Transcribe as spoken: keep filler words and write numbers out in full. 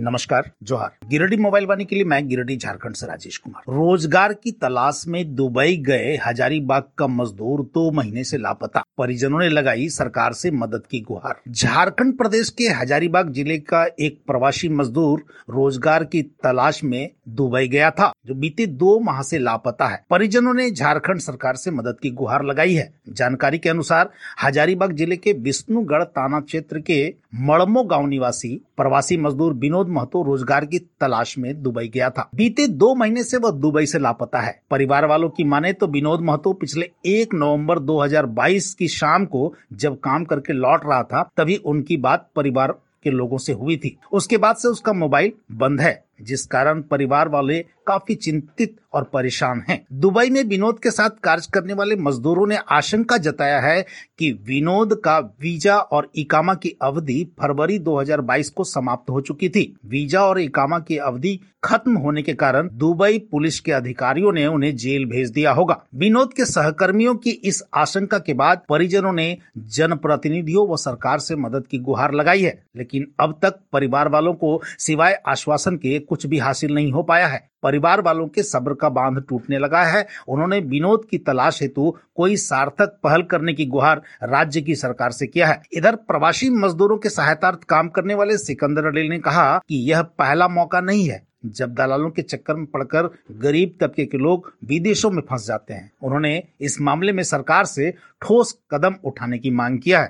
नमस्कार, जोहार। गिरिडीह मोबाइल वाणी के लिए मैं गिरिडीह झारखंड से राजेश कुमार। रोजगार की तलाश में दुबई गए हजारीबाग का मजदूर दो महीने से लापता, परिजनों ने लगाई सरकार से मदद की गुहार। झारखंड प्रदेश के हजारीबाग जिले का एक प्रवासी मजदूर रोजगार की तलाश में दुबई गया था, जो बीते दो माह से लापता है। परिजनों ने झारखंड सरकार से मदद की गुहार लगाई है। जानकारी के अनुसार हजारीबाग जिले के विष्णुगढ़ थाना क्षेत्र के मड़मो गांव निवासी प्रवासी मजदूर विनोद महतो रोजगार की तलाश में दुबई गया था। बीते दो महीने से वह दुबई से लापता है। परिवार वालों की माने तो विनोद महतो पिछले एक नवंबर दो हज़ार बाईस की शाम को जब काम करके लौट रहा था, तभी उनकी बात परिवार के लोगों से हुई थी। उसके बाद से उसका मोबाइल बंद है, जिस कारण परिवार वाले काफी चिंतित और परेशान हैं। दुबई में विनोद के साथ कार्य करने वाले मजदूरों ने आशंका जताया है कि विनोद का वीजा और इकामा की अवधि फरवरी दो हज़ार बाईस को समाप्त हो चुकी थी। वीजा और इकामा की अवधि खत्म होने के कारण दुबई पुलिस के अधिकारियों ने उन्हें जेल भेज दिया होगा। विनोद के सहकर्मियों की इस आशंका के बाद परिजनों ने जनप्रतिनिधियों व सरकार से मदद की गुहार लगाई है, लेकिन अब तक परिवार वालों को सिवाय आश्वासन के कुछ भी हासिल नहीं हो पाया है। परिवार वालों के सब्र का बांध टूटने लगा है। उन्होंने विनोद की तलाश हेतु कोई सार्थक पहल करने की गुहार राज्य की सरकार से किया है। इधर प्रवासी मजदूरों के सहायतार्थ काम करने वाले सिकंदर अली ने कहा कि यह पहला मौका नहीं है जब दलालों के चक्कर में पड़कर गरीब तबके के लोग विदेशों में फंस जाते हैं। उन्होंने इस मामले में सरकार से ठोस कदम उठाने की मांग किया है।